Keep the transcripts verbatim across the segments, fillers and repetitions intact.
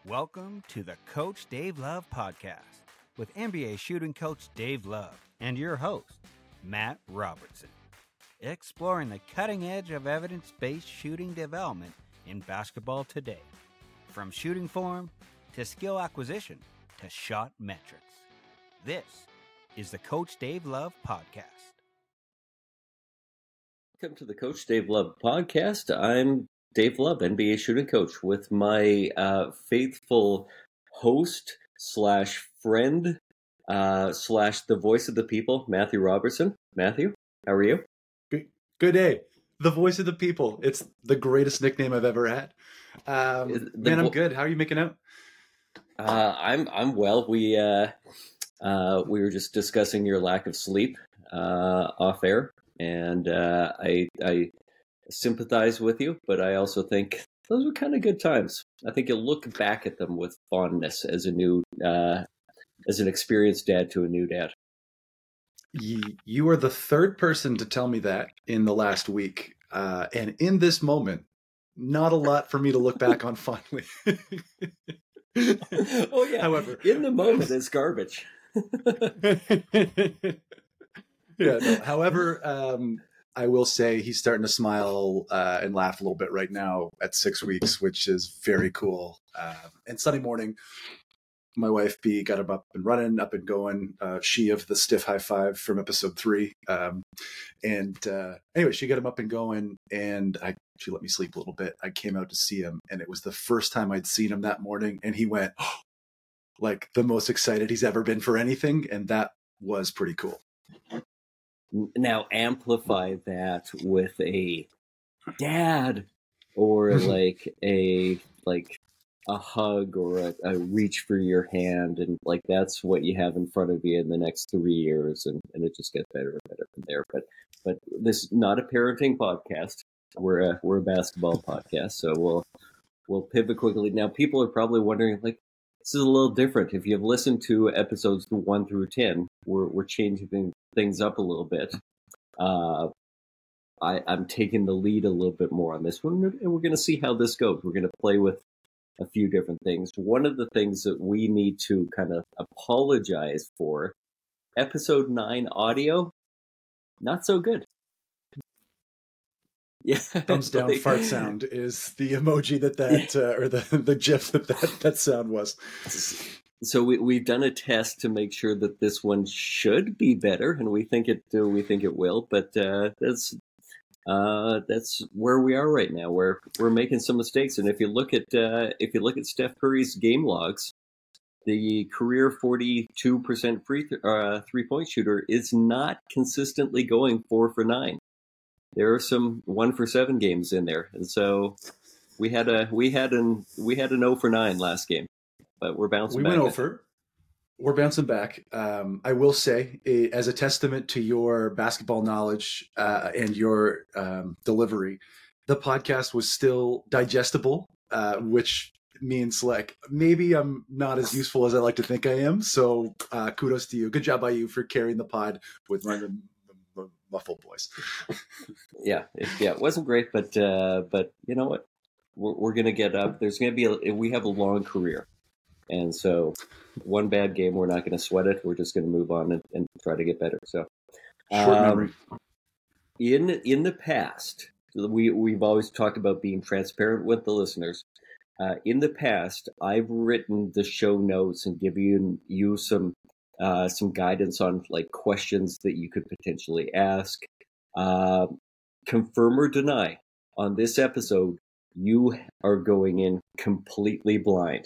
Welcome to the Coach Dave Love Podcast with N B A shooting coach Dave Love and your host, Matt Robertson. Exploring the cutting edge of evidence-based shooting development in basketball today. From shooting form to skill acquisition to shot metrics. This is the Coach Dave Love Podcast. Welcome to the Coach Dave Love Podcast. I'm Dave Love, N B A shooting coach, with my uh, faithful host slash friend uh, slash the voice of the people, Matthew Robertson. Matthew, how are you? Good, good day. The voice of the people. It's the greatest nickname I've ever had. Um, The man, I'm vo- good. How are you making out? Uh, I'm I'm well. We uh, uh, we were just discussing your lack of sleep uh, off air, and uh, I I sympathize with you, but I also think those were kind of good times. I think you'll look back at them with fondness as a new uh, as an experienced dad to a new dad. You, you are the third person to tell me that in the last week. Uh, and in this moment, not a lot for me to look back on fondly. Oh yeah. However, in the moment, it's garbage. yeah. No, however, um, I will say he's starting to smile uh, and laugh a little bit right now at six weeks, which is very cool. Um, and Sunday morning, my wife B got him up and running, up and going. Uh, she of the stiff high five from episode three. Um, and uh, anyway, she got him up and going, and I she let me sleep a little bit. I came out to see him, and it was the first time I'd seen him that morning, and he went oh, like the most excited he's ever been for anything, and that was pretty cool. Now amplify that with a dad, or like a like a hug, or a, a reach for your hand, and like that's what you have in front of you in the next three years, and, and it just gets better and better from there. But but this is not a parenting podcast. We're a we're a basketball podcast, so we'll we'll pivot quickly. Now people are probably wondering, like, this is a little different. If you've listened to episodes one through ten, we're we're changing things up a little bit. Uh, I, I'm taking the lead a little bit more on this one, and we're going to see how this goes. We're going to play with a few different things. One of the things that we need to kind of apologize for, episode nine audio, not so good. Yeah, Thumbs down like, fart sound is the emoji that that yeah. uh, or the the gif that that, that sound was. So we we've done a test to make sure that this one should be better, and we think it uh, we think it will. But uh, that's uh, that's where we are right now. We're we're making some mistakes, and if you look at uh, if you look at Steph Curry's game logs, the career forty-two percent free th- uh, three point shooter is not consistently going four for nine. There are some one for seven games in there, and so we had a we had an we had an zero for nine last game, but we're bouncing. We back went over. We're bouncing back. Um, I will say, as a testament to your basketball knowledge uh, and your um, delivery, the podcast was still digestible, uh, which means like maybe I'm not as useful as I like to think I am. So uh, kudos to you. Good job by you for carrying the pod with my muffled voice. yeah, it, yeah, it wasn't great, but uh, but you know what? We're, we're gonna get up. There's gonna be a, we have a long career, and so one bad game, we're not gonna sweat it. We're just gonna move on and, and try to get better. So, short um, memory. In in the past, we we've always talked about being transparent with the listeners. Uh, in the past, I've written the show notes and given you, you some. Uh, some guidance on like questions that you could potentially ask. Uh, confirm or deny. On this episode, you are going in completely blind.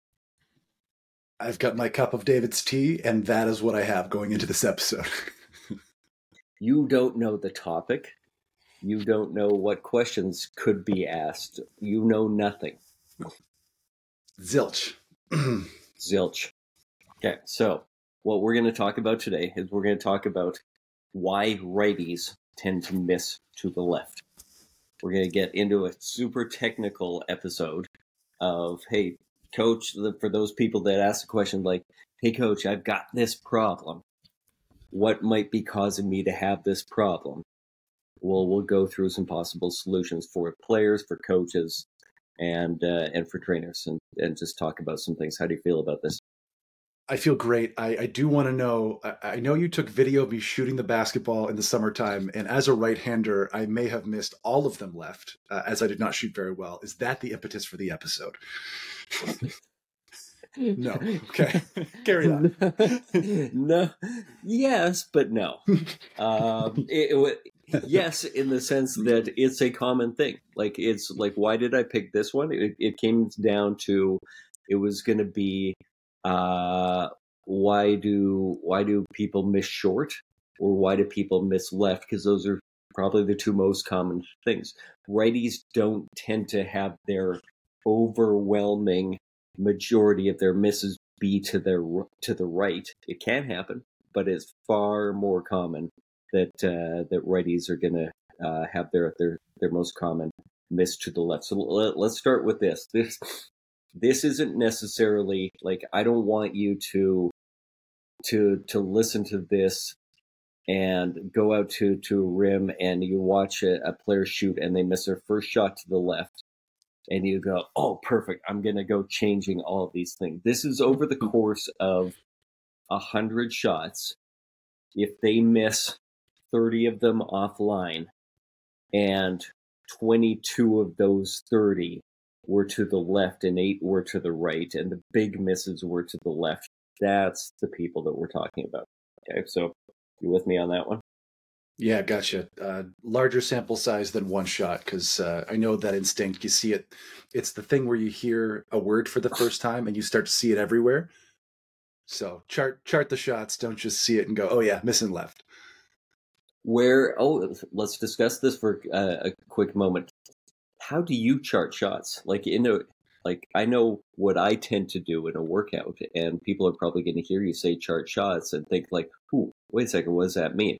I've got my cup of David's tea, and that is what I have going into this episode. You don't know the topic. You don't know what questions could be asked. You know nothing. Zilch. Zilch. Okay, so what we're going to talk about today is we're going to talk about why righties tend to miss to the left. We're going to get into a super technical episode of, hey, coach, for those people that ask the question like, hey, coach, I've got this problem. What might be causing me to have this problem? Well, we'll go through some possible solutions for players, for coaches, and uh, and for trainers. And and just talk about some things. How do you feel about this? I feel great. I, I do want to know, I, I know you took video of me shooting the basketball in the summertime, and as a right-hander, I may have missed all of them left, uh, as I did not shoot very well. Is that the impetus for the episode? No. Okay. Carry on. No. Yes, but no. Um, it, it, yes, in the sense that it's a common thing. Like, it's like, why did I pick this one? It, it came down to, it was going to be, uh, why do why do people miss short, or why do people miss left? Because those are probably the two most common things. Righties don't tend to have their overwhelming majority of their misses be to their to the right. It can happen, but it's far more common that uh, that righties are going to uh, have their their their most common miss to the left. So let, let's start with this. This this isn't necessarily like, I don't want you to to to listen to this and go out to to a rim and you watch a, a player shoot and they miss their first shot to the left. And you go, oh, perfect, I'm going to go changing all of these things. This is over the course of one hundred shots. If they miss thirty of them offline, and twenty-two of those thirty were to the left and eight were to the right, and the big misses were to the left, that's the people that we're talking about. Okay, so you with me on that one? Yeah, gotcha. Uh, larger sample size than one shot, because uh, I know that instinct. You see it. It's the thing where you hear a word for the first time and you start to see it everywhere. So chart chart the shots. Don't just see it and go, oh yeah, missing left. Where, oh, let's discuss this for uh, a quick moment. How do you chart shots? Like, in a, like, I know what I tend to do in a workout, and people are probably going to hear you say chart shots and think like, ooh, wait a second, what does that mean?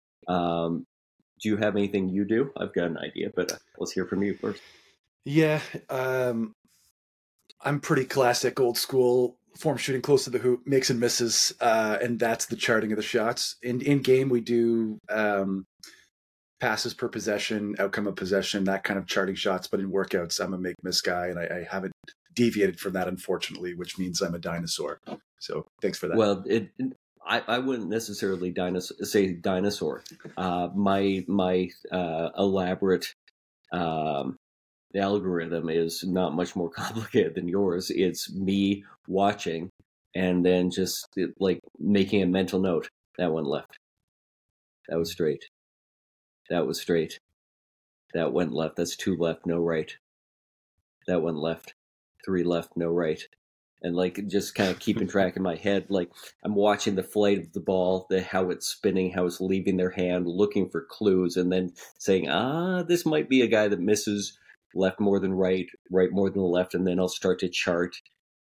Um, do you have anything you do? I've got an idea, but uh, let's hear from you first. Yeah, um, I'm pretty classic, old school, form shooting close to the hoop, makes and misses, uh, and that's the charting of the shots. In in game, we do um, passes per possession, outcome of possession, that kind of charting shots. But in workouts, I'm a make miss guy, and I, I haven't deviated from that, unfortunately, which means I'm a dinosaur. So thanks for that. Well, it. I, I wouldn't necessarily dinosaur, say dinosaur. Uh, my my uh, elaborate um, algorithm is not much more complicated than yours. It's me watching and then just like making a mental note. That one left. That was straight. That was straight. That went left. That's two left, no right. That one left. Three left, no right. And like just kind of keeping track in my head, like I'm watching the flight of the ball, the how it's spinning, how it's leaving their hand, looking for clues, and then saying, ah, this might be a guy that misses left more than right, right more than the left, and then I'll start to chart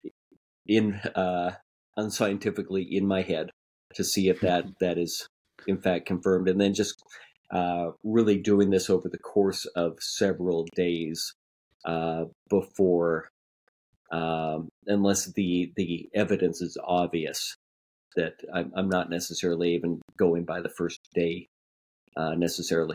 in uh, unscientifically in my head to see if that that is in fact confirmed, and then just uh, really doing this over the course of several days uh, before. Um, unless the, the evidence is obvious that I'm, I'm not necessarily even going by the first day uh, necessarily.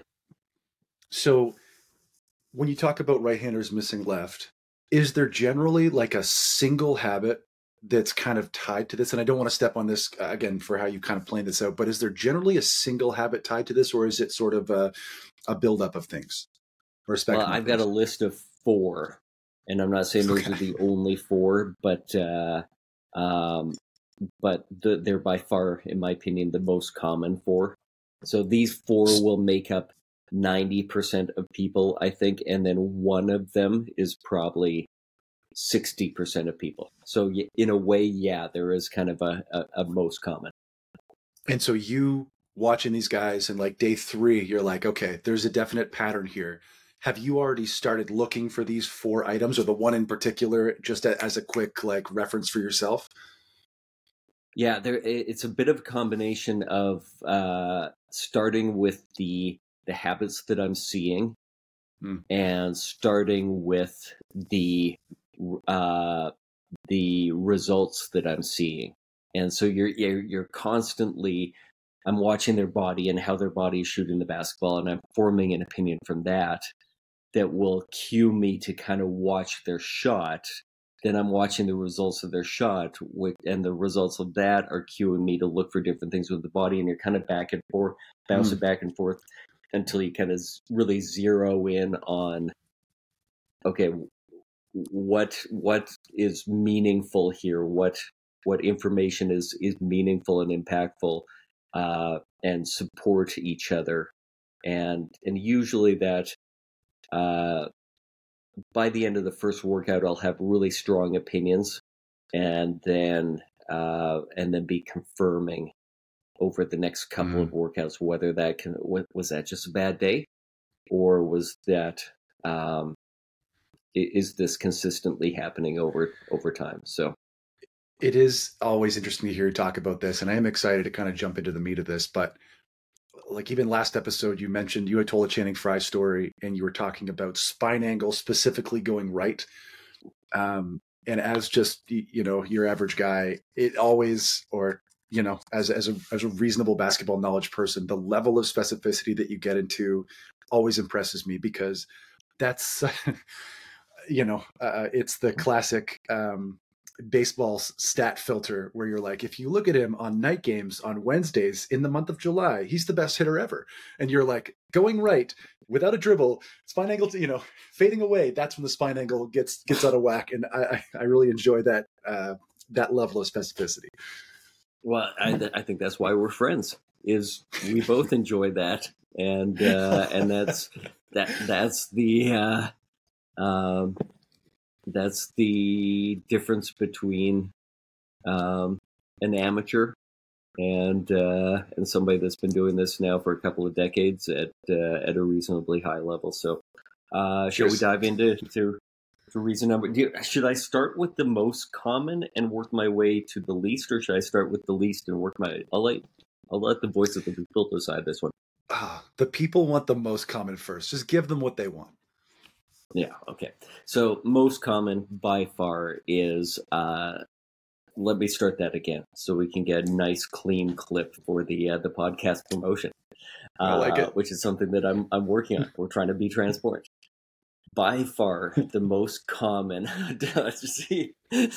So when you talk about right-handers missing left, is there generally like a single habit that's kind of tied to this? And I don't want to step on this uh, again for how you kind of plan this out, but is there generally a single habit tied to this, or is it sort of a, a buildup of things? Or a spectrum well, I've of got things? a list of four. And I'm not saying those Okay. are the only four, but uh, um, but the, they're by far, in my opinion, the most common four. So these four will make up ninety percent of people, I think, and then one of them is probably sixty percent of people. So in a way, yeah, there is kind of a, a, a most common. And so you watching these guys and like day three, you're like, okay, there's a definite pattern here. Have you already started looking for these four items, or the one in particular, just as a quick like reference for yourself? Yeah, there. It's a bit of a combination of uh, starting with the the habits that I'm seeing, hmm. and starting with the uh, the results that I'm seeing. And so you're you're, you're constantly. I'm watching their body and how their body is shooting the basketball, and I'm forming an opinion from that. That will cue me to kind of watch their shot then I'm watching the results of their shot, which, and the results of that are cueing me to look for different things with the body, and you're kind of back and forth, bouncing mm. back and forth until you kind of really zero in on, okay, what what is meaningful here? What what information is is meaningful and impactful, uh, and support each other, and and usually that. Uh, by the end of the first workout, I'll have really strong opinions, and then uh, and then be confirming over the next couple mm-hmm. of workouts whether that can was that just a bad day, or was that um, is this consistently happening over over time? So it is always interesting to hear you talk about this, and I am excited to kind of jump into the meat of this, but. Like even last episode, you mentioned you had told a Channing Frye story, and you were talking about spine angle specifically going right. Um, and as just you know your average guy, it always, or you know, as as a as a reasonable basketball knowledge person, the level of specificity that you get into always impresses me, because that's you know uh, it's the classic. Um, baseball stat filter where you're like, if you look at him on night games on Wednesdays in the month of July, he's the best hitter ever. And you're like, going right without a dribble, spine angle, to, you know, fading away. That's when the spine angle gets gets out of whack. And I, I really enjoy that uh, that level of specificity. Well, I, I think that's why we're friends. Is we both enjoy that, and uh, and that's that that's the. Uh, um, That's the difference between um, an amateur and uh, and somebody that's been doing this now for a couple of decades at uh, at a reasonably high level. So, uh, shall we dive into to, to reason number? Do you, should I start with the most common and work my way to the least, or should I start with the least and work my? I'll let I'll let the voice of the people decide this one. Uh, the people want the most common first. Just give them what they want. Yeah, okay. So most common by far is, uh, let me start that again so we can get a nice clean clip for the uh, the podcast promotion. Uh, I like it. Which is something that I'm I'm working on. We're trying to be transparent. By far the most common, see, I'm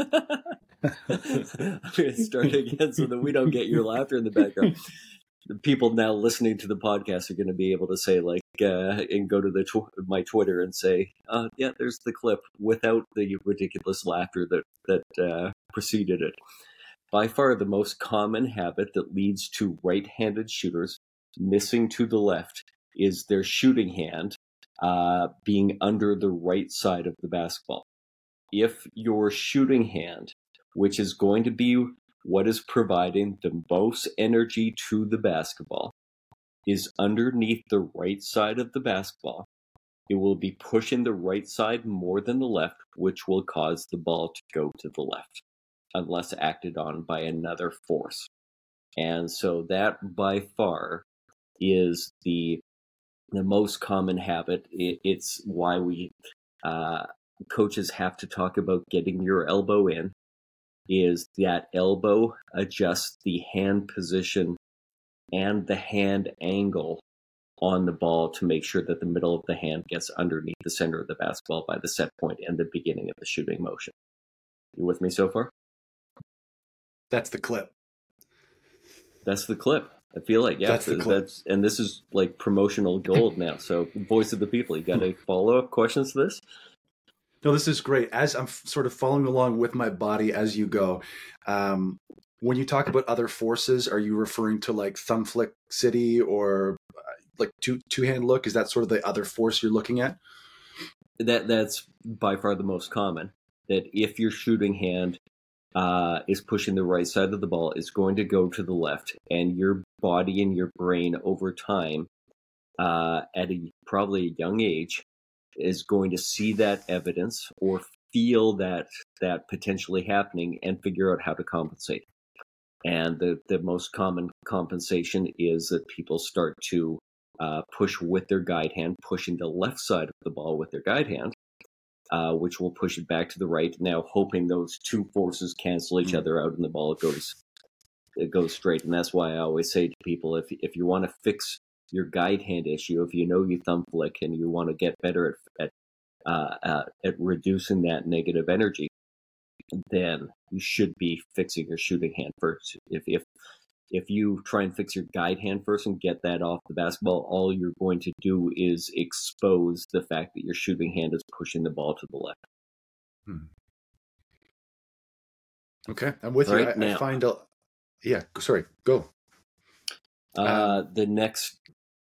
going to start again so that we don't get your laughter in the background. The people now listening to the podcast are going to be able to say, like, uh, and go to the tw- my Twitter and say, uh, yeah, there's the clip, without the ridiculous laughter that, that uh, preceded it. By far the most common habit that leads to right-handed shooters missing to the left is their shooting hand uh, being under the right side of the basketball. If your shooting hand, which is going to be what is providing the most energy to the basketball, is underneath the right side of the basketball, it will be pushing the right side more than the left, which will cause the ball to go to the left, unless acted on by another force. And so that by far is the the most common habit. It, it's why we uh, coaches have to talk about getting your elbow in, is that elbow adjusts the hand position and the hand angle on the ball to make sure that the middle of the hand gets underneath the center of the basketball by the set point and the beginning of the shooting motion. You with me so far? That's the clip. That's the clip. I feel like, yeah, that's the clip. That's, and this is like promotional gold now. So voice of the people, you got any follow-up questions to this? No, this is great. As I'm f- sort of following along with my body as you go, um, when you talk about other forces, are you referring to like thumb flick city or uh, like two two hand look? Is that sort of the other force you're looking at? That that's by far the most common. That if your shooting hand uh, is pushing the right side of the ball, it's going to go to the left, and your body and your brain over time, uh, at a probably a young age, is going to see that evidence or feel that that potentially happening and figure out how to compensate. And the, the most common compensation is that people start to uh, push with their guide hand, pushing the left side of the ball with their guide hand, uh, which will push it back to the right. Now, hoping those two forces cancel each mm-hmm. other out and the ball goes it goes straight. And that's why I always say to people, if if you want to fix your guide hand issue, if you know you thumb flick and you want to get better at at, uh, uh, at reducing that negative energy, then you should be fixing your shooting hand first. If if if you try and fix your guide hand first and get that off the basketball, all you're going to do is expose the fact that your shooting hand is pushing the ball to the left. Hmm. Okay, I'm with right you. I, now, I find a yeah. Sorry, go. Uh, um, the next,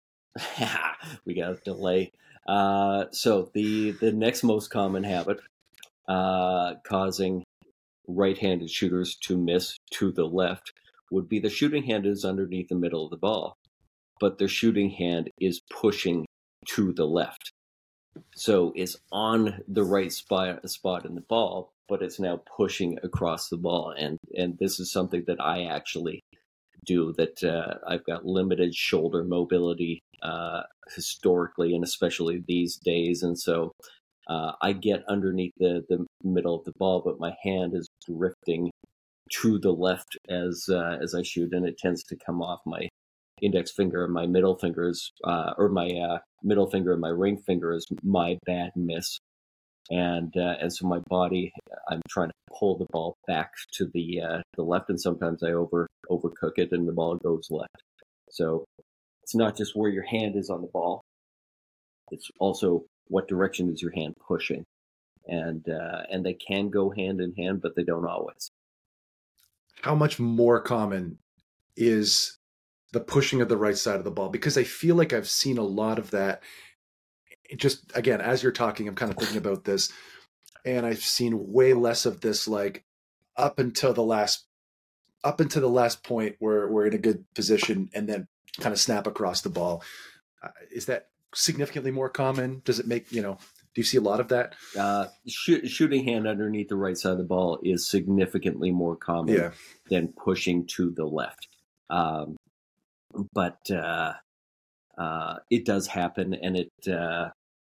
we got a delay. Uh, so the the next most common habit uh, causing right-handed shooters to miss to the left would be the shooting hand is underneath the middle of the ball, but their shooting hand is pushing to the left. So it's on the right spot spot in the ball, but it's now pushing across the ball. And and this is something that I actually do, that uh, I've got limited shoulder mobility uh, historically, and especially these days. And so uh, I get underneath the, the middle of the ball, but my hand is drifting to the left as uh, as I shoot, and it tends to come off my index finger and my middle fingers, uh, or my uh, middle finger and my ring finger is my bad miss. And uh, and so my body, I'm trying to pull the ball back to the uh, the left, and sometimes I over overcook it, and the ball goes left. So it's not just where your hand is on the ball; it's also what direction is your hand pushing, and uh, and they can go hand in hand, but they don't always. How much more common is the pushing of the right side of the ball? Because I feel like I've seen a lot of that. Just again, as you're talking, I'm kind of thinking about this, and I've seen way less of this, like up until the last, up until the last point where we're in a good position, and then kind of snap across the ball. Uh, is that significantly more common? Does it make, you know, do you see a lot of that? Uh, shoot, shooting hand underneath the right side of the ball is significantly more common Yeah. than pushing to the left. Um, but uh, uh, it does happen, and it uh,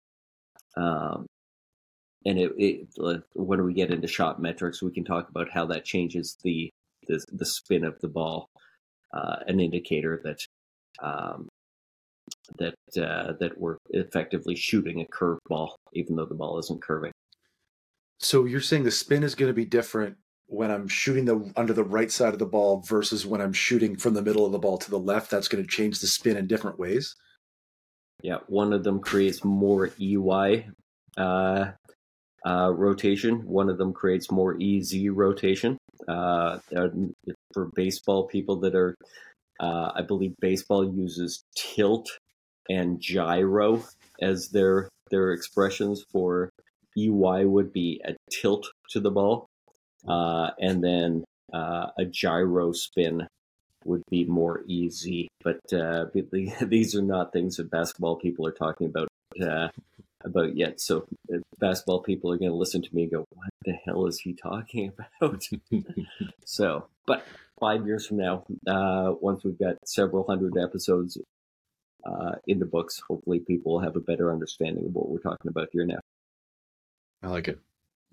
um, and it, it when we get into shot metrics, we can talk about how that changes the the, the spin of the ball, uh, an indicator that um, that uh, that we're effectively shooting a curved ball, even though the ball isn't curving. So you're saying the spin is going to be different when I'm shooting the under the right side of the ball versus when I'm shooting from the middle of the ball to the left. That's going to change the spin in different ways. Yeah, one of them creates more E Y uh, uh, rotation. One of them creates more E Z rotation. Uh, for baseball people that are, uh, I believe baseball uses tilt and gyro as their their expressions for E Y would be a tilt to the ball, uh, and then uh, a gyro spin would be more easy. But uh, these are not things that basketball people are talking about uh, about yet. So uh, basketball people are going to listen to me and go, "What the hell is he talking about?" So, but five years from now, uh, once we've got several hundred episodes uh, in the books, hopefully people will have a better understanding of what we're talking about here now. I like it.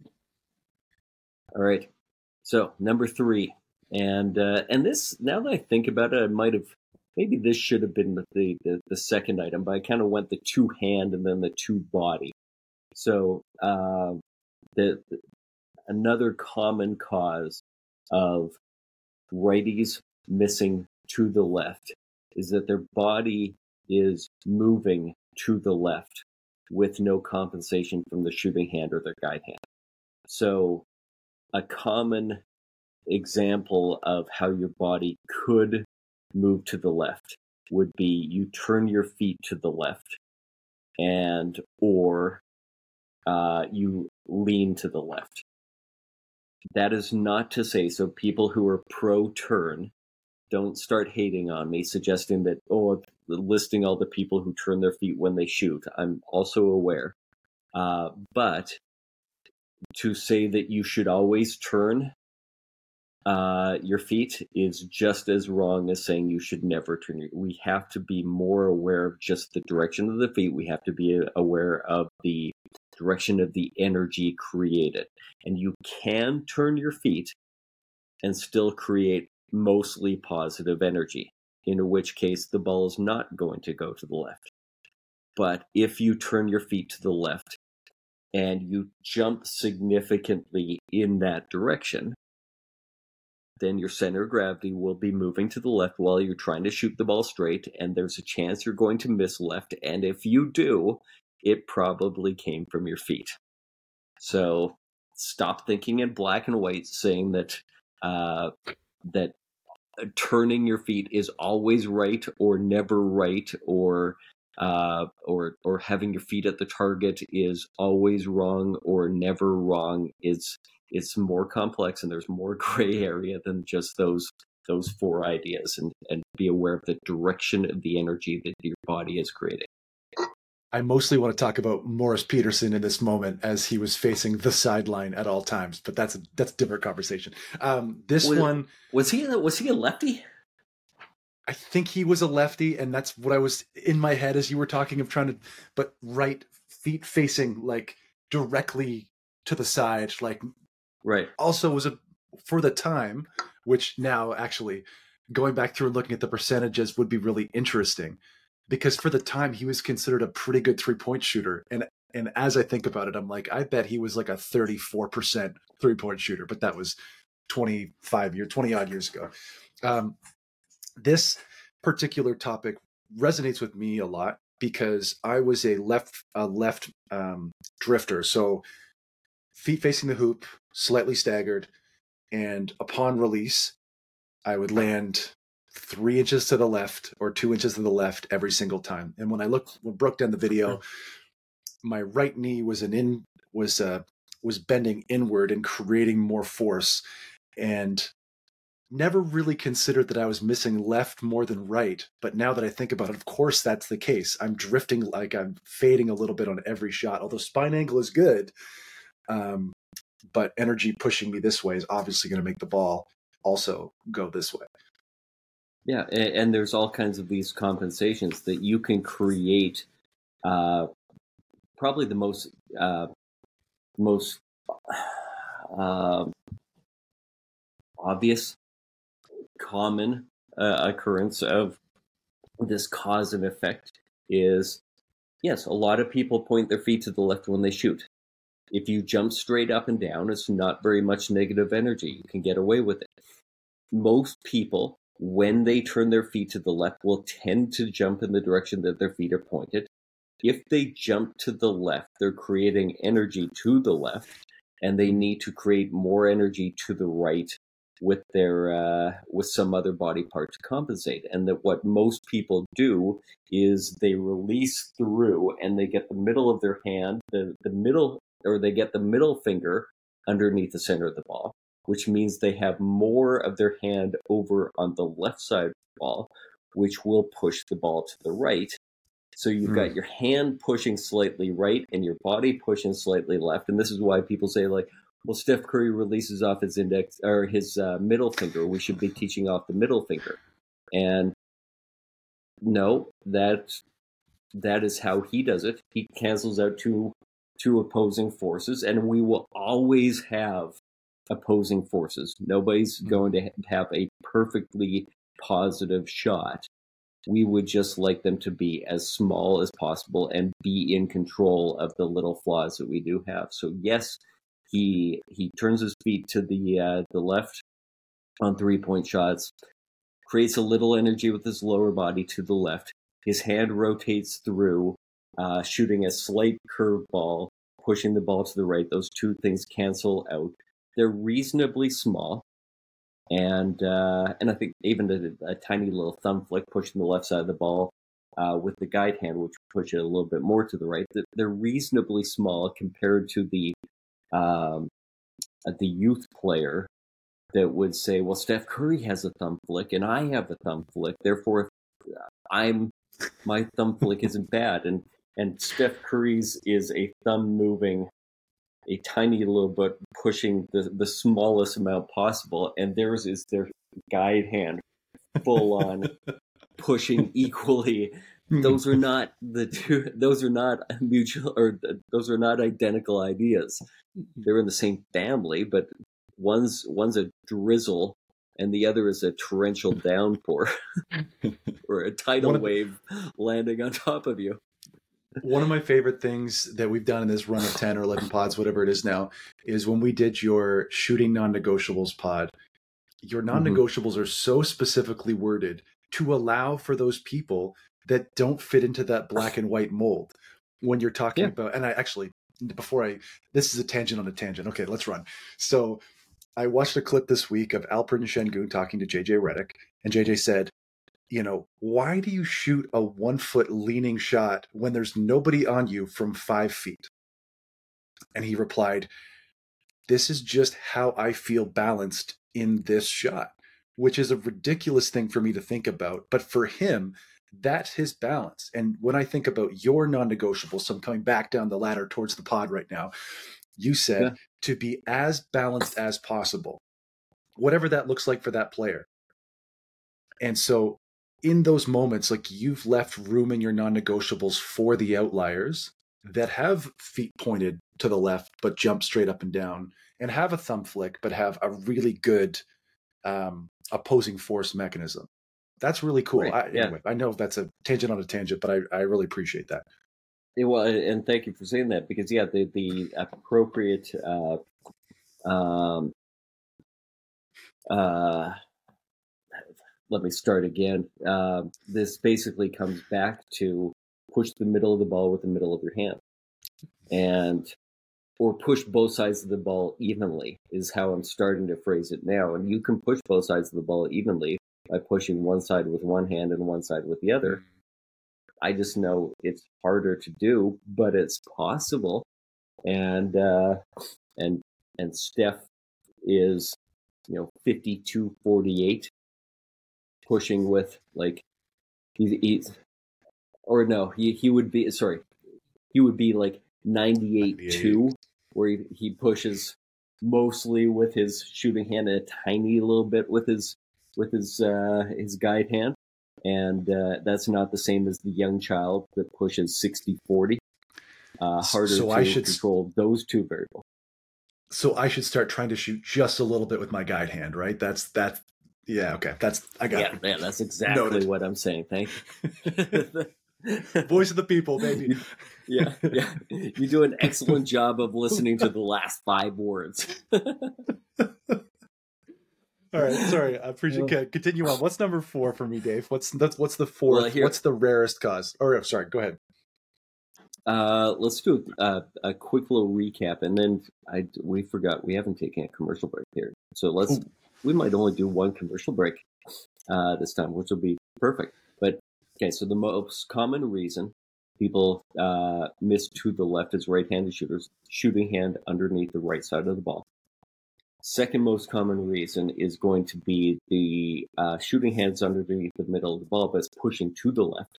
All right. So number three, and uh, and this, now that I think about it, I might have, maybe this should have been the the, the second item, but I kind of went the two hand and then the two body. So uh, the, the another common cause of righties missing to the left is that their body is moving to the left with no compensation from the shooting hand or their guide hand. So a common example of how your body could move to the left would be you turn your feet to the left, and or uh, you lean to the left. That is not to say, so people who are pro-turn, don't start hating on me, suggesting that, oh, listing all the people who turn their feet when they shoot. I'm also aware. Uh, but to say that you should always turn uh, your feet is just as wrong as saying you should never turn your. We have to be more aware of just the direction of the feet. We have to be aware of the direction of the energy created. And you can turn your feet and still create mostly positive energy, in which case the ball is not going to go to the left. But if you turn your feet to the left, and you jump significantly in that direction, then your center of gravity will be moving to the left while you're trying to shoot the ball straight, and there's a chance you're going to miss left, and if you do, it probably came from your feet. So stop thinking in black and white, saying that uh, that turning your feet is always right or never right, or uh, or or having your feet at the target is always wrong or never wrong. It's it's more complex, and there's more gray area than just those those four ideas. And, and be aware of the direction of the energy that your body is creating. I mostly want to talk about Morris Peterson in this moment as he was facing the sideline at all times, but that's a, that's a different conversation. Um, this was, one was he was he a lefty? I think he was a lefty, and that's what I was in my head as you were talking of trying to, but right feet facing like directly to the side, like right. Also was a for the time, which now actually going back through and looking at the percentages would be really interesting. Because for the time, he was considered a pretty good three-point shooter. And and as I think about it, I'm like, I bet he was like a thirty-four percent three-point shooter. But that was twenty-five years, twenty-odd years ago. Um, this particular topic resonates with me a lot because I was a left a left um, drifter. So feet facing the hoop, slightly staggered. And upon release, I would land three inches to the left or two inches to the left every single time. And when I looked, when broke down the video, my right knee was an in was uh was bending inward and creating more force, and never really considered that I was missing left more than right. But now that I think about it, of course that's the case. I'm drifting, like I'm fading a little bit on every shot, although spine angle is good. Um, but energy pushing me this way is obviously going to make the ball also go this way. Yeah, and, and there's all kinds of these compensations that you can create. Uh, probably the most uh, most uh, obvious, common uh, occurrence of this cause and effect is, yes, a lot of people point their feet to the left when they shoot. If you jump straight up and down, it's not very much negative energy. You can get away with it. Most people, when they turn their feet to the left, will tend to jump in the direction that their feet are pointed. If they jump to the left, they're creating energy to the left, and they need to create more energy to the right with their uh, with some other body part to compensate. And that what most people do is they release through, and they get the middle of their hand, the, the middle, or they get the middle finger underneath the center of the ball, which means they have more of their hand over on the left side of the ball, which will push the ball to the right. So you've mm. got your hand pushing slightly right and your body pushing slightly left. And this is why people say, like, well, Steph Curry releases off his index or his uh, middle finger. We should be teaching off the middle finger. And no, that that is how he does it. He cancels out two two opposing forces, and we will always have opposing forces. Nobody's going to have a perfectly positive shot. We would just like them to be as small as possible and be in control of the little flaws that we do have. So yes, he he turns his feet to the uh, the left on three-point shots, creates a little energy with his lower body to the left. His hand rotates through, uh, shooting a slight curve ball, pushing the ball to the right. Those two things cancel out. They're reasonably small, and uh, and I think even a, a tiny little thumb flick pushing the left side of the ball uh, with the guide hand, which would push it a little bit more to the right. They're reasonably small compared to the um, the youth player that would say, "Well, Steph Curry has a thumb flick, and I have a thumb flick. Therefore, I'm my thumb flick isn't bad." And and Steph Curry's is a thumb moving a tiny little bit, pushing the, the smallest amount possible, and theirs is their guide hand full on pushing equally. Those are not the two, those are not mutual, or those are not identical ideas. They're in the same family, but one's one's a drizzle and the other is a torrential downpour or a tidal wave landing on top of you. One of my favorite things that we've done in this run of ten or eleven pods, whatever it is now, is when we did your shooting non-negotiables pod. Your non-negotiables mm-hmm. are so specifically worded to allow for those people that don't fit into that black and white mold. When you're talking yeah. about, and I actually, before I, this is a tangent on a tangent. Okay, let's run. So I watched a clip this week of Alperen Şengün talking to J J Redick, and J J said, you know, why do you shoot a one foot leaning shot when there's nobody on you from five feet? And he replied, this is just how I feel balanced in this shot, which is a ridiculous thing for me to think about. But for him, that's his balance. And when I think about your non-negotiables, so I'm coming back down the ladder towards the pod right now, you said yeah. to be as balanced as possible, whatever that looks like for that player. And so in those moments, like you've left room in your non-negotiables for the outliers that have feet pointed to the left, but jump straight up and down, and have a thumb flick, but have a really good um, opposing force mechanism. That's really cool. Right. I, yeah. Anyway, I know that's a tangent on a tangent, but I, I really appreciate that. Yeah, well, and thank you for saying that, because yeah, the the appropriate uh, um, uh, let me start again. Uh, this basically comes back to push the middle of the ball with the middle of your hand, and or push both sides of the ball evenly is how I'm starting to phrase it now. And you can push both sides of the ball evenly by pushing one side with one hand and one side with the other. I just know it's harder to do, but it's possible. And uh, and and Steph is, you know, fifty-two forty-eight pushing with like he's, he's or no, he he would be sorry, he would be like ninety-eight two, where he, he pushes mostly with his shooting hand and a tiny little bit with his with his uh, his guide hand. And uh, that's not the same as the young child that pushes sixty forty. Uh, harder so to I should, control those two variables. So I should start trying to shoot just a little bit with my guide hand, right? That's that. Yeah, okay. That's I got yeah, it. Yeah, that's exactly Noted. What I'm saying. Thank you. Voice of the people, baby. Yeah, yeah. You do an excellent job of listening to the last five words. All right, sorry. I appreciate. Okay, continue on. What's number four for me, Dave? What's that's what's the fourth? Well, here, what's the rarest cause? Or sorry, go ahead. Uh, let's do a, a quick little recap, and then I we forgot we haven't taken a commercial break here, so let's Ooh. we might only do one commercial break uh, this time, which will be perfect. But okay, so the most common reason people uh, miss to the left is right-handed shooters, shooting hand underneath the right side of the ball. Second most common reason is going to be the uh, shooting hands underneath the middle of the ball, but it's pushing to the left.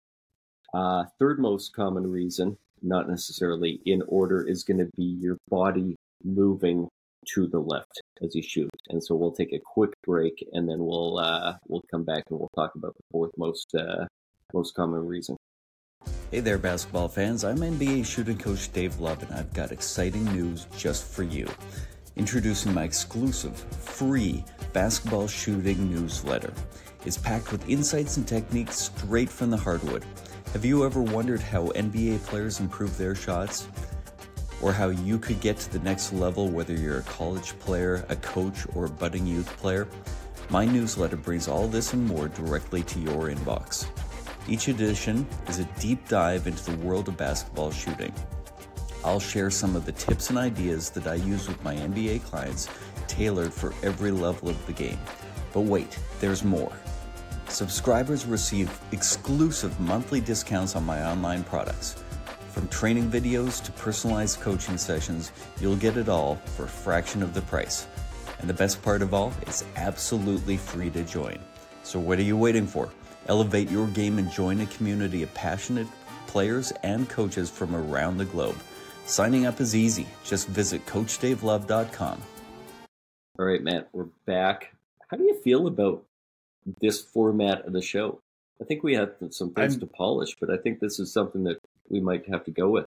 Uh, third most common reason, not necessarily in order, is going to be your body moving to the left as you shoot. And so we'll take a quick break, and then we'll uh, we'll come back and we'll talk about the fourth most uh, most common reason. Hey there, basketball fans. I'm N B A shooting coach Dave Love, and I've got exciting news just for you. Introducing my exclusive, free basketball shooting newsletter. It's packed with insights and techniques straight from the hardwood. Have you ever wondered how N B A players improve their shots? Or how you could get to the next level, whether you're a college player, a coach, or a budding youth player? My newsletter brings all this and more directly to your inbox. Each edition is a deep dive into the world of basketball shooting. I'll share some of the tips and ideas that I use with my N B A clients, tailored for every level of the game. But wait, there's more. Subscribers receive exclusive monthly discounts on my online products. From training videos to personalized coaching sessions, you'll get it all for a fraction of the price. And the best part of all, it's absolutely free to join. So what are you waiting for? Elevate your game and join a community of passionate players and coaches from around the globe. Signing up is easy. Just visit coach dave love dot com. All right, Matt, we're back. How do you feel about this format of the show? I think we have some things I'm, to polish, but I think this is something that we might have to go with.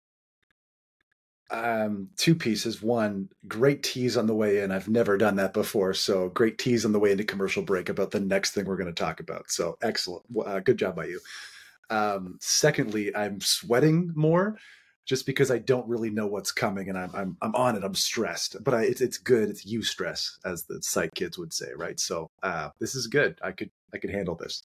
Um, two pieces. One, great tease on the way in. I've never done that before. So great tease on the way into commercial break about the next thing we're going to talk about. So excellent. Uh, good job by you. Um, secondly, I'm sweating more just because I don't really know what's coming, and I'm I'm I'm on it. I'm stressed, but I, it's it's good. It's eustress, as the psych kids would say, right? So uh, this is good. I could I could handle this.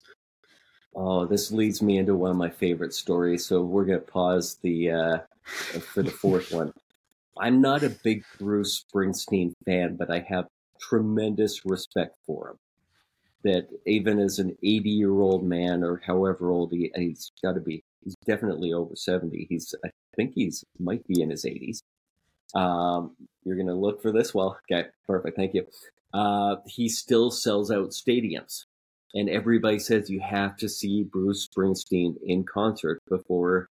Oh, this leads me into one of my favorite stories. So we're gonna pause the uh, for the fourth one. I'm not a big Bruce Springsteen fan, but I have tremendous respect for him. That even as an eighty-year-old man, or however old he, he's got to be, he's definitely over seventy. He's, I think he's might be in his eighties. Um, you're gonna look for this? Well, okay, perfect, thank you. Uh, he still sells out stadiums, and everybody says you have to see Bruce Springsteen in concert before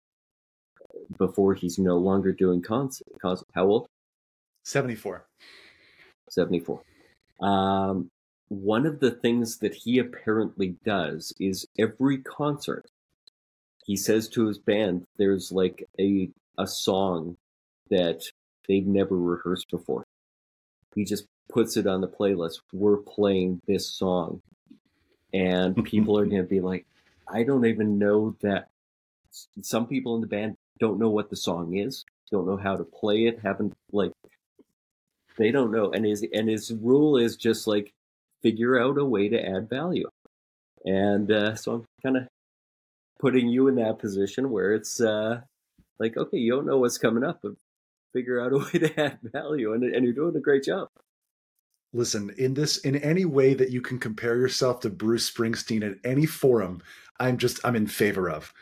before he's no longer doing concert. concert. How old? seventy-four. seventy-four. Um, one of the things that he apparently does is every concert, he says to his band, there's like a a song that they've never rehearsed before. He just puts it on the playlist. We're playing this song. And people are going to be like, I don't even know that. Some people in the band don't know what the song is, don't know how to play it, haven't, like, they don't know. And his, and his rule is just like, figure out a way to add value. And uh, so I'm kind of putting you in that position where it's uh, like, okay, you don't know what's coming up, but figure out a way to add value. And, and you're doing a great job. Listen, in this, in any way that you can compare yourself to Bruce Springsteen at any forum, I'm just, I'm in favor of.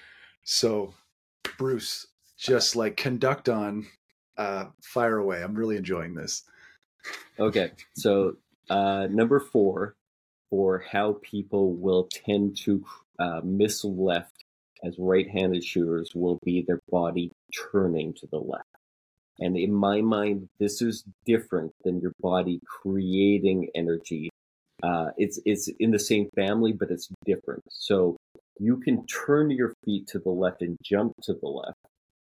So, Bruce, just like conduct on, uh, fire away. I'm really enjoying this. Okay, so uh, number four, for how people will tend to uh, miss left as right-handed shooters, will be their body turning to the left. And in my mind, this is different than your body creating energy. Uh, it's it's in the same family, but it's different. So you can turn your feet to the left and jump to the left,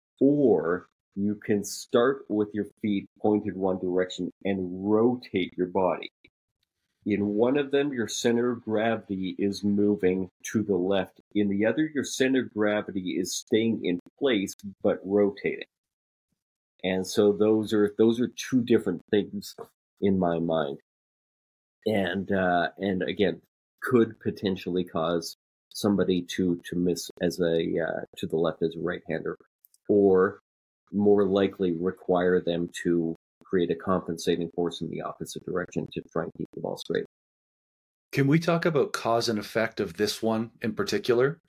or you can start with your feet pointed one direction and rotate your body. In one of them, your center of gravity is moving to the left. In the other, your center of gravity is staying in place but rotating. And so those are those are two different things in my mind, and uh, and again, could potentially cause somebody to to miss as a uh, to the left as a right-hander, or more likely require them to create a compensating force in the opposite direction to try and keep the ball straight. Can we talk about cause and effect of this one in particular?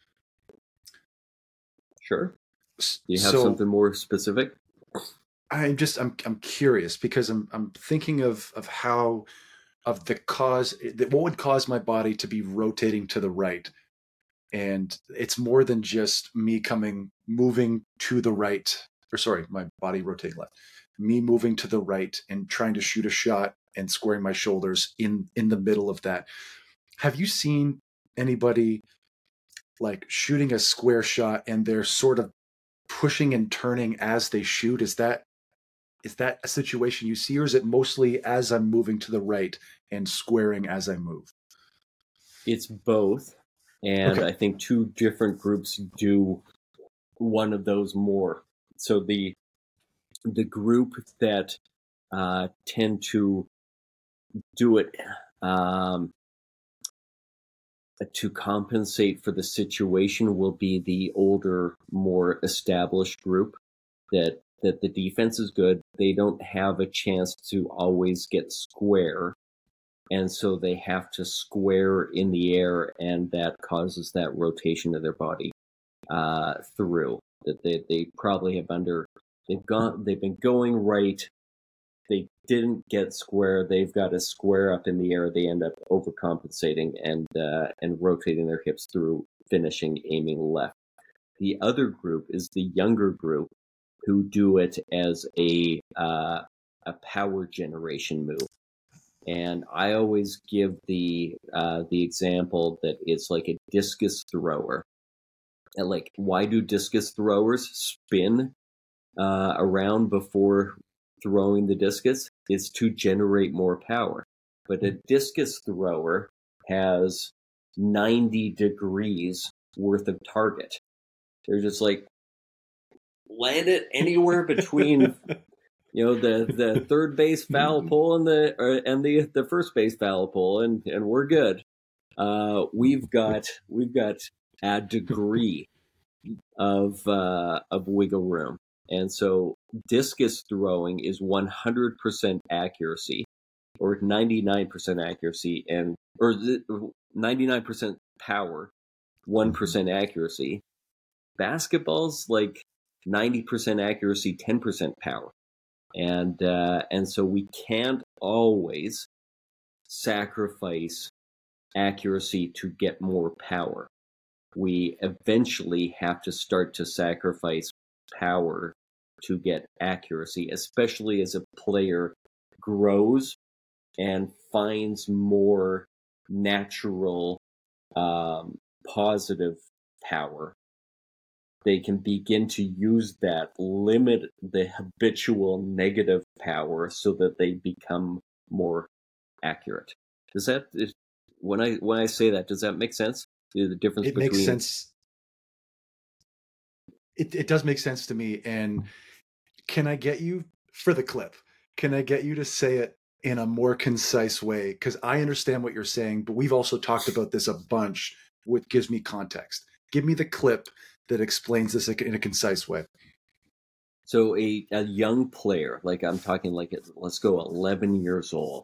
Sure. Do you have so, something more specific? I'm just I'm I'm curious because I'm I'm thinking of of how of the cause that what would cause my body to be rotating to the right, and it's more than just me coming moving to the right, or sorry, my body rotating left, me moving to the right and trying to shoot a shot and squaring my shoulders in in the middle of that. Have you seen anybody like shooting a square shot and they're sort of pushing and turning as they shoot? Is that Is that a situation you see, or is it mostly as I'm moving to the right and squaring as I move? It's both. And Okay. I think two different groups do one of those more. So the the group that uh, tend to do it um, to compensate for the situation will be the older, more established group that that the defense is good. They don't have a chance to always get square, and so they have to square in the air, and that causes that rotation of their body uh, through. That they, they probably have under they've gone they've been going right. They didn't get square. They've got a square up in the air. They end up overcompensating and uh, and rotating their hips through, finishing aiming left. The other group is the younger group, who do it as a uh, a power generation move. And I always give the uh, the example that it's like a discus thrower. And like, why do discus throwers spin uh, around before throwing the discus? It's to generate more power. But a discus thrower has ninety degrees worth of target. They're just like, land it anywhere between, you know, the, the third base foul pole and the or, and the the first base foul pole, and, and we're good. Uh, we've got we've got a degree of uh, of wiggle room, and so discus throwing is one hundred percent accuracy, or ninety-nine percent accuracy, and or ninety-nine percent power, one percent accuracy. Basketball's like ninety percent accuracy, ten percent power, and uh, and so we can't always sacrifice accuracy to get more power. We eventually have to start to sacrifice power to get accuracy, especially as a player grows and finds more natural, um, positive power. They can begin to use that, limit the habitual negative power so that they become more accurate. Does that, is, when I when I say that, does that make sense? The difference it between... makes sense. It it does make sense to me. And can I get you, for the clip, can I get you to say it in a more concise way? Because I understand what you're saying, but we've also talked about this a bunch, which gives me context. Give me the clip that explains this in a concise way. So a, a young player, like I'm talking like, let's go eleven years old.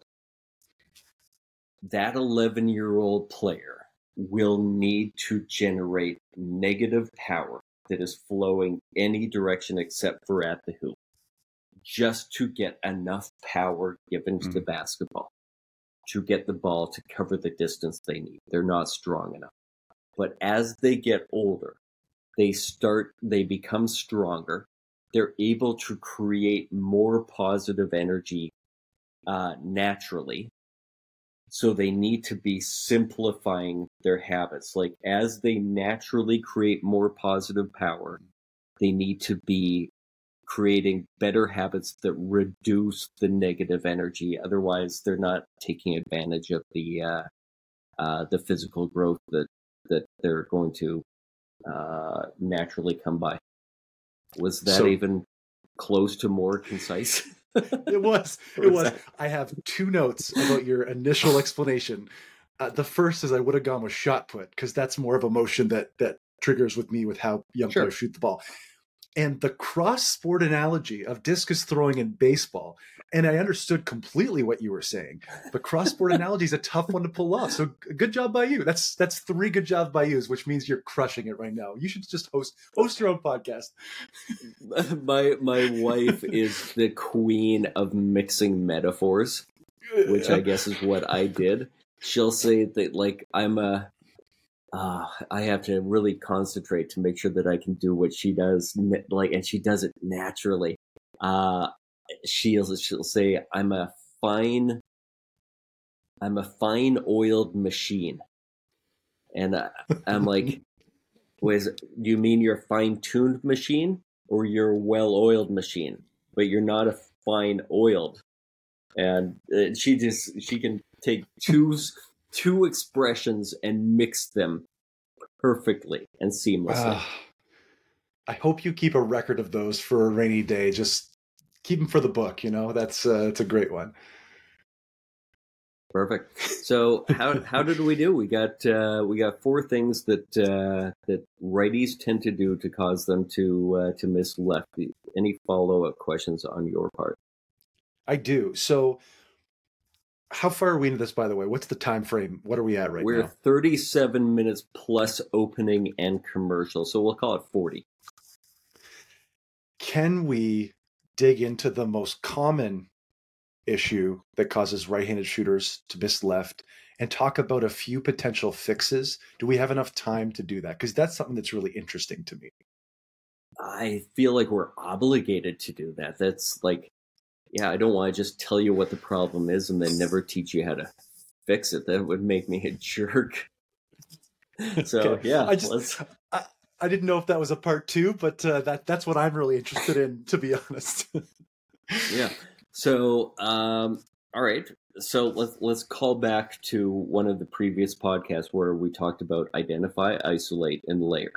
That eleven-year-old player will need to generate negative power that is flowing any direction except for at the hoop, just to get enough power given to mm. the basketball to get the ball to cover the distance they need. They're not strong enough. But as they get older, they start, they become stronger. They're able to create more positive energy uh, naturally. So they need to be simplifying their habits. Like as they naturally create more positive power, they need to be creating better habits that reduce the negative energy. Otherwise, they're not taking advantage of the uh, uh, the physical growth that that they're going to uh, naturally come by. Was that so, even close to more concise? It was. It was. I have two notes about your initial explanation. Uh, the first is I would have gone with shot put, because that's more of a motion that that triggers with me with how young sure. players shoot the ball. And the cross sport analogy of discus throwing in baseball, and I understood completely what you were saying. But cross sport analogy is a tough one to pull off. So good job by you. That's that's three good jobs by you, which means you're crushing it right now. You should just host host your own podcast. My my wife is the queen of mixing metaphors, which I guess is what I did. She'll say that like I'm a Uh, I have to really concentrate to make sure that I can do what she does, like, and she does it naturally. Uh, she'll she'll say, "I'm a fine, I'm a fine oiled machine," and uh, I'm like, "Wait, do you mean you're a fine tuned machine, or you're a well oiled machine? But you're not a fine oiled." And uh, she just she can take two. two expressions and mix them perfectly and seamlessly. Uh, I hope you keep a record of those for a rainy day. Just keep them for the book, you know? That's uh, it's a great one. Perfect. So how how did we do? We got uh, we got four things that uh, that righties tend to do to cause them to uh, to miss lefty. Any follow-up questions on your part? I do. So how far are we into this, by the way? What's the time frame? What are we at right We're now? We're thirty-seven minutes plus opening and commercial, so we'll call it forty. Can we dig into the most common issue that causes right-handed shooters to miss left and talk about a few potential fixes? Do we have enough time to do that? Because that's something that's really interesting to me. I feel like we're obligated to do that. That's like, yeah, I don't want to just tell you what the problem is and then never teach you how to fix it. That would make me a jerk. So, okay. yeah. I just I, I didn't know if that was a part two, but uh, that that's what I'm really interested in, to be honest. Yeah. So, um, all right. So let's let's call back to one of the previous podcasts where we talked about identify, isolate, and layer.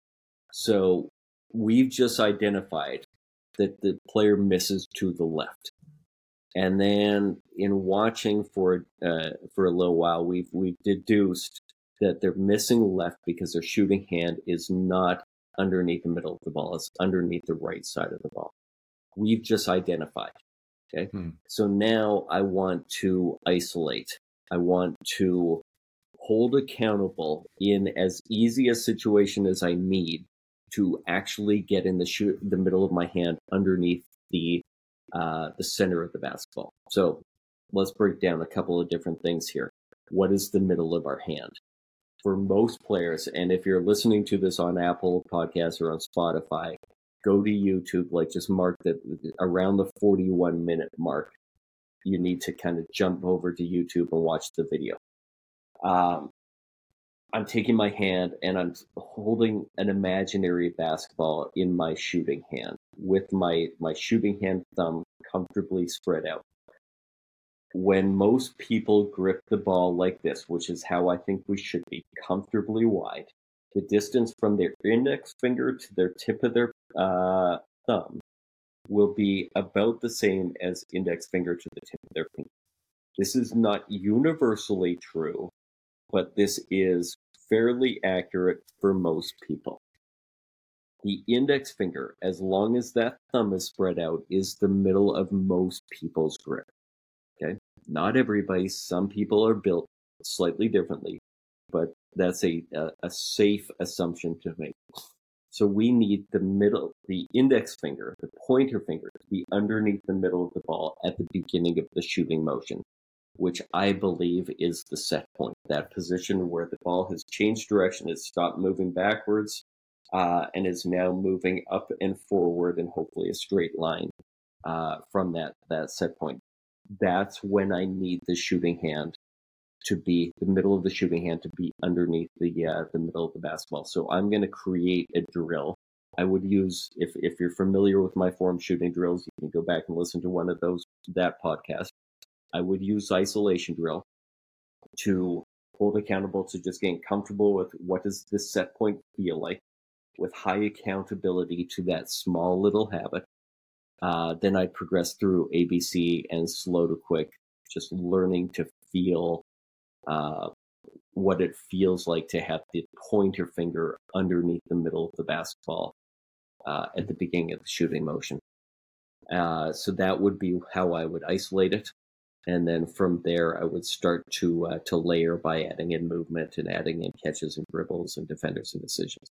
So we've just identified that the player misses to the left, and then in watching for uh, for a little while, we've we've deduced that they're missing left because their shooting hand is not underneath the middle of the ball; it's underneath the right side of the ball. We've just identified. Okay. Hmm. So now I want to isolate. I want to hold accountable in as easy a situation as I need to actually get in the shoot, the middle of my hand underneath the uh, the center of the basketball. So let's break down a couple of different things here. What is the middle of our hand? For most players, and if you're listening to this on Apple Podcasts or on Spotify, go to YouTube, like just mark that around the forty-one minute mark. You need to kind of jump over to YouTube and watch the video. Um, I'm taking my hand and I'm holding an imaginary basketball in my shooting hand with my, my shooting hand thumb comfortably spread out. When most people grip the ball like this, which is how I think we should be, comfortably wide, the distance from their index finger to their tip of their uh, thumb will be about the same as index finger to the tip of their finger. This is not universally true, but this is fairly accurate for most people. The index finger, as long as that thumb is spread out, is the middle of most people's grip. Okay? Not everybody. Some people are built slightly differently, but that's a, a, a safe assumption to make. So we need the middle, the index finger, the pointer finger to be underneath the middle of the ball at the beginning of the shooting motion, which I believe is the set point, that position where the ball has changed direction, has stopped moving backwards, uh, and is now moving up and forward in hopefully a straight line uh, from that, that set point. That's when I need the shooting hand to be the middle of the shooting hand to be underneath the uh, the middle of the basketball. So I'm going to create a drill. I would use, if if you're familiar with my form shooting drills, you can go back and listen to one of those, that podcast. I would use isolation drill to hold accountable to just getting comfortable with what does this set point feel like, with high accountability to that small little habit. Uh, then I'd progress through A B C and slow to quick, just learning to feel uh, what it feels like to have the pointer finger underneath the middle of the basketball uh, at the beginning of the shooting motion. Uh, so that would be how I would isolate it. And then from there, I would start to uh, to layer by adding in movement and adding in catches and dribbles and defenders and decisions.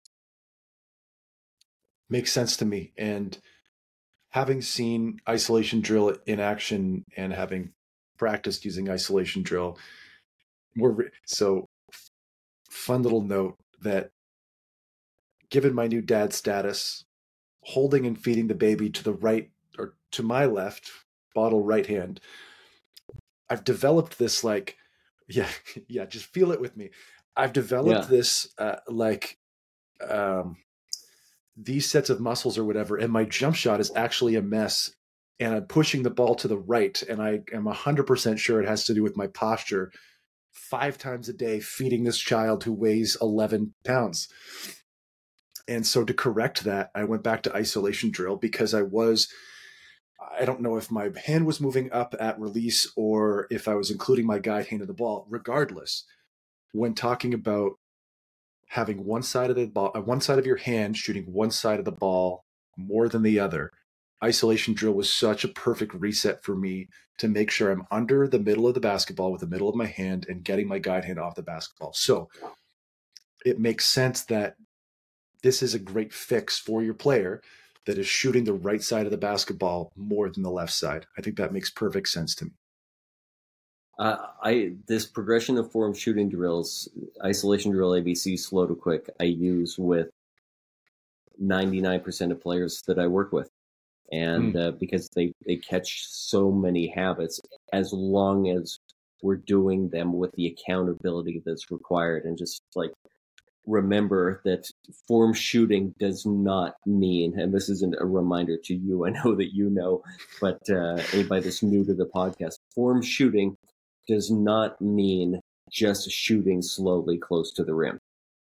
Makes sense to me. And having seen isolation drill in action and having practiced using isolation drill, more so fun little note that given my new dad status, holding and feeding the baby to the right or to my left, bottle right hand, I've developed this like, yeah, yeah, just feel it with me. I've developed yeah. this uh, like um, these sets of muscles or whatever, and my jump shot is actually a mess. And I'm pushing the ball to the right, and I am one hundred percent sure it has to do with my posture. Five times a day, feeding this child who weighs eleven pounds. And so to correct that, I went back to isolation drill because I was, I don't know if my hand was moving up at release or if I was including my guide hand in the ball. Regardless, when talking about having one side of the ball, one side of your hand shooting one side of the ball more than the other, isolation drill was such a perfect reset for me to make sure I'm under the middle of the basketball with the middle of my hand and getting my guide hand off the basketball. So it makes sense that this is a great fix for your player that is shooting the right side of the basketball more than the left side. I think that makes perfect sense to me. Uh, I this progression of form shooting drills, isolation drill, A B C, slow to quick, I use with ninety-nine percent of players that I work with. And uh, because they, they catch so many habits, as long as we're doing them with the accountability that's required. And just like remember that form shooting does not mean, and this isn't a reminder to you, I know that you know, but uh, anybody that's new to the podcast, form shooting does not mean just shooting slowly close to the rim.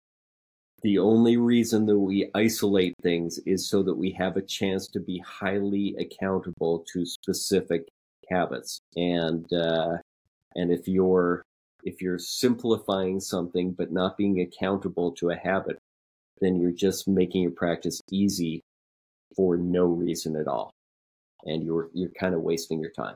The only reason that we isolate things is so that we have a chance to be highly accountable to specific habits. And uh, and if you're if you're simplifying something but not being accountable to a habit, then you're just making your practice easy for no reason at all, and you're you're kind of wasting your time.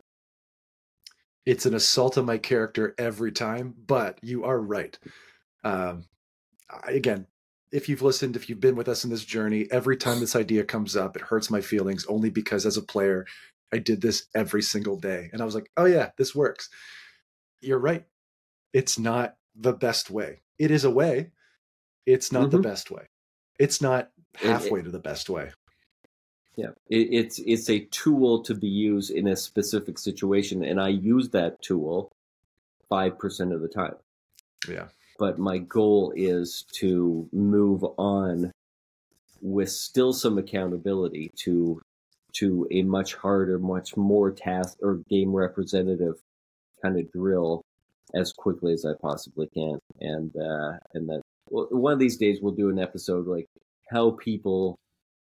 It's an assault on my character every time, but you are right. Um, I, again, if you've listened, if you've been with us in this journey, every time this idea comes up, it hurts my feelings only because as a player, I did this every single day. And I was like, oh yeah, this works. You're right. It's not the best way. It is a way. It's not mm-hmm. the best way. It's not halfway it, it, to the best way. Yeah, it, it's it's a tool to be used in a specific situation, and I use that tool five percent of the time. Yeah. But my goal is to move on with still some accountability to to a much harder, much more task or game representative kind of drill as quickly as I possibly can. And uh, and that well, one of these days we'll do an episode like how people.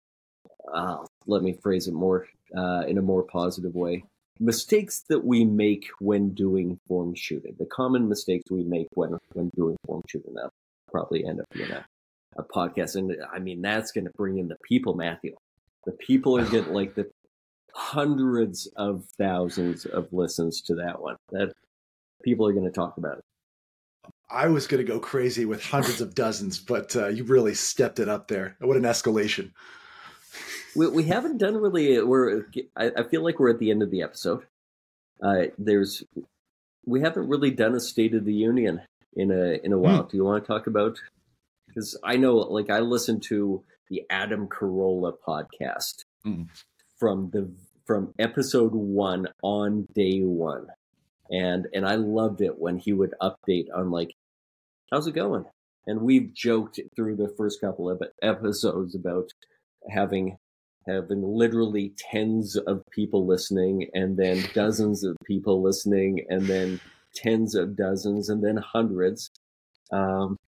Uh, let me phrase it more uh, in a more positive way. Mistakes that we make when doing form shooting. The common mistakes we make when when doing form shooting. That probably end up being a, a podcast. And I mean, that's going to bring in the people, Matthew. The people are getting like the hundreds of thousands of listens to that one. That people are going to talk about it. I was going to go crazy with hundreds of dozens, but uh, you really stepped it up there. What an escalation. We, we haven't done really. We're. I, I feel like we're at the end of the episode. Uh, there's. We haven't really done a State of the Union in a in a while. Mm. Do you want to talk about? Because I know, like, I listened to the Adam Carolla podcast mm. from the from episode one on day one, and and I loved it when he would update on like, how's it going? And we've joked through the first couple of episodes about having. having literally tens of people listening and then dozens of people listening and then tens of dozens and then hundreds. Um,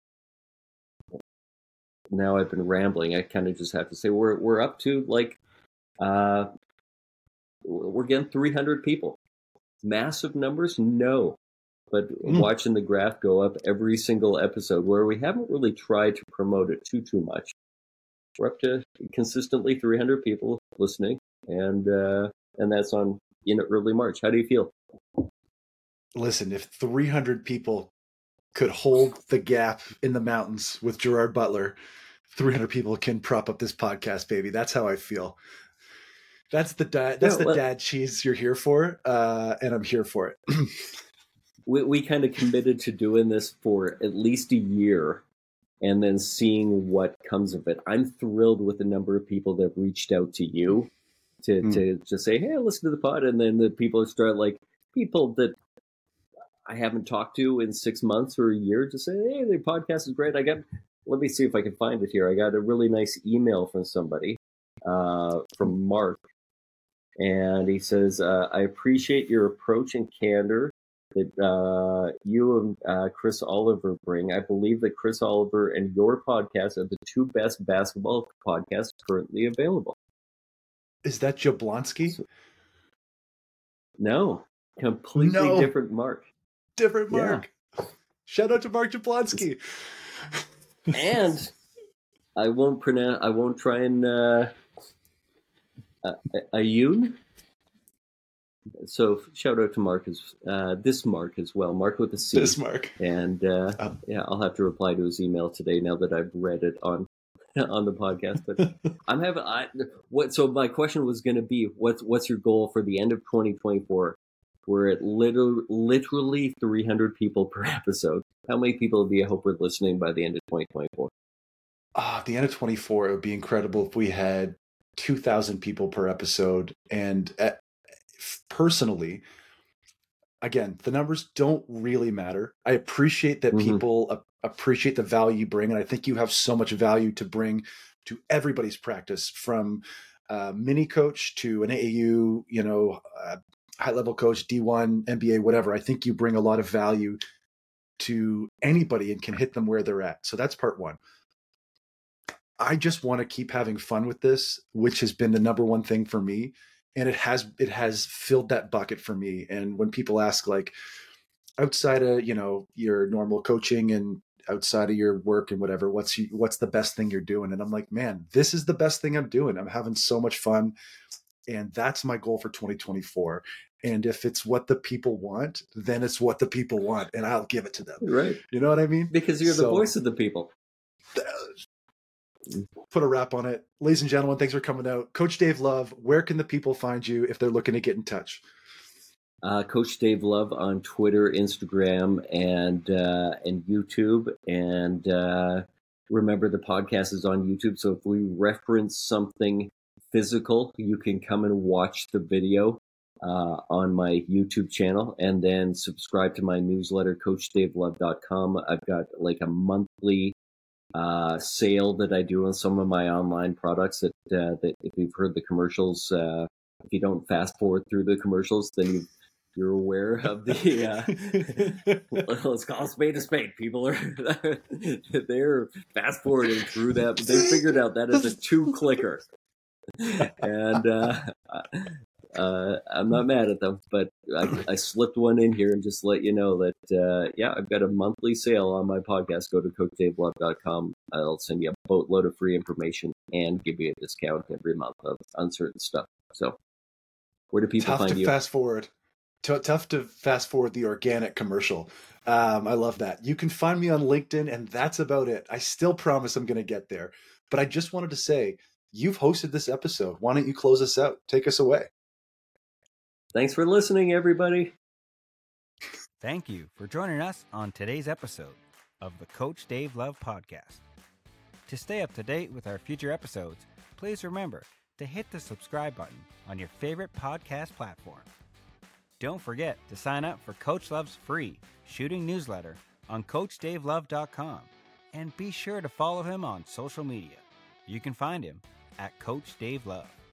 now I've been rambling. I kind of just have to say we're we're up to like uh, we're getting three hundred people. Massive numbers? No. But mm. watching the graph go up every single episode where we haven't really tried to promote it too, too much. We're up to consistently three hundred people listening, and uh, and that's on in early March. How do you feel? Listen, if three hundred people could hold the gap in the mountains with Gerard Butler, three hundred people can prop up this podcast, baby. That's how I feel. That's the dad. That's yeah, well, the dad cheese you're here for, uh, and I'm here for it. we we kind of committed to doing this for at least a year. And then seeing what comes of it. I'm thrilled with the number of people that have reached out to you to mm. to just say, hey, listen to the pod. And then the people start like people that I haven't talked to in six months or a year to say, hey, the podcast is great. I got, let me see if I can find it here. I got a really nice email from somebody, uh, from Mark. And he says, uh, I appreciate your approach and candor that uh, you and uh, Chris Oliver bring. I believe that Chris Oliver and your podcast are the two best basketball podcasts currently available. Is that Jablonski? So, no, completely no. different Mark. Different Mark. Yeah. Shout out to Mark Jablonski. And I won't pronounce. I won't try and uh, uh, Ayun. So shout out to Mark as uh, this Mark as well, Mark with a C. This Mark, and uh, um, yeah, I'll have to reply to his email today now that I've read it on on the podcast. But I'm having I, what? So my question was going to be, what's what's your goal for the end of twenty twenty-four? We're at literally literally three hundred people per episode. How many people do you hope we're listening by the end of twenty twenty-four? Ah, uh, the end of twenty-four, it would be incredible if we had two thousand people per episode, and. At, Personally, again, the numbers don't really matter. I appreciate that Mhm. people a- appreciate the value you bring, and I think you have so much value to bring to everybody's practice, from uh, mini coach to an A A U, you know, uh, high level coach, D one, N B A, whatever. I think you bring a lot of value to anybody and can hit them where they're at. So that's part one. I just want to keep having fun with this, which has been the number one thing for me. And it has it has filled that bucket for me. And when people ask, like, outside of, you know, your normal coaching and outside of your work and whatever, what's you, what's the best thing you're doing? And I'm like, man, this is the best thing I'm doing. I'm having so much fun. And that's my goal for twenty twenty-four. And if it's what the people want, then it's what the people want, and I'll give it to them. Right. You know what I mean? Because you're the So- voice of the people. Put a wrap on it. Ladies and gentlemen, thanks for coming out. Coach Dave Love, where can the people find you if they're looking to get in touch? Uh, Coach Dave Love on Twitter, Instagram, and uh, and YouTube. And uh, remember, the podcast is on YouTube. So if we reference something physical, you can come and watch the video uh, on my YouTube channel, and then subscribe to my newsletter, coach dave love dot com. I've got like a monthly uh, sale that I do on some of my online products that, uh, that if you've heard the commercials, uh, if you don't fast forward through the commercials, then you've, you're aware of the, uh, let's call a spade a spade. People are, they're fast forwarding through that. They figured out that is a two clicker. And, uh, Uh, I'm not mad at them, but I, I slipped one in here and just let you know that, uh, yeah, I've got a monthly sale on my podcast. Go to coach dave love dot com. I'll send you a boatload of free information and give you a discount every month of uncertain stuff. So where do people Tough find to you? fast forward. T- tough to fast forward the organic commercial. Um, I love that. You can find me on LinkedIn, and that's about it. I still promise I'm going to get there. But I just wanted to say, you've hosted this episode. Why don't you close us out? Take us away. Thanks for listening, everybody. Thank you for joining us on today's episode of the Coach Dave Love Podcast. To stay up to date with our future episodes, please remember to hit the subscribe button on your favorite podcast platform. Don't forget to sign up for Coach Love's free shooting newsletter on coach dave love dot com, and be sure to follow him on social media. You can find him at Coach Dave Love.